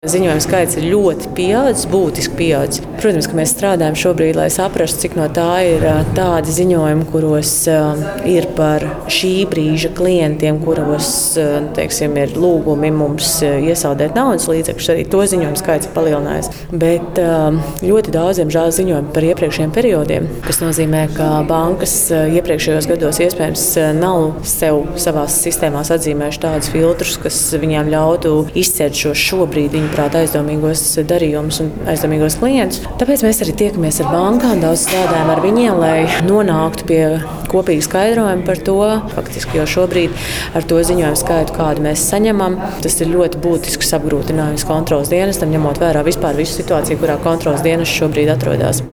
Ziņojumu skaits ir ļoti pieaudzis, būtiski pieaudzis. Protams, ka mēs strādājam šobrīd, lai saprastu, cik no tā ir tādi ziņojumi, kuros ir par šī brīža klientiem, kuros teiksim, ir lūgumi mums iesaldēt naudas līdzekļus. Arī to ziņojumu skaits ir palielinājies. Bet ļoti daudziem žēl ziņojumi par iepriekšējiem periodiem, kas nozīmē, ka bankas iepriekšējos gados iespējams nav savās sistēmās atzīmējuši tādus filtrus, kas viņiem ļautu izcelt šos šobrīd aizdomīgos darījumus un aizdomīgos klientus. Tāpēc mēs arī tiekamies ar bankām, daudz strādājam ar viņiem, lai nonāktu pie kopīga skaidrojuma par to. Faktiski jau šobrīd ar to ziņojumu skaitu, kādu mēs saņemam, tas ir ļoti būtisks apgrūtinājums kontrolas dienestam, ņemot vērā vispār visu situāciju, kurā kontrolas dienests šobrīd atrodas.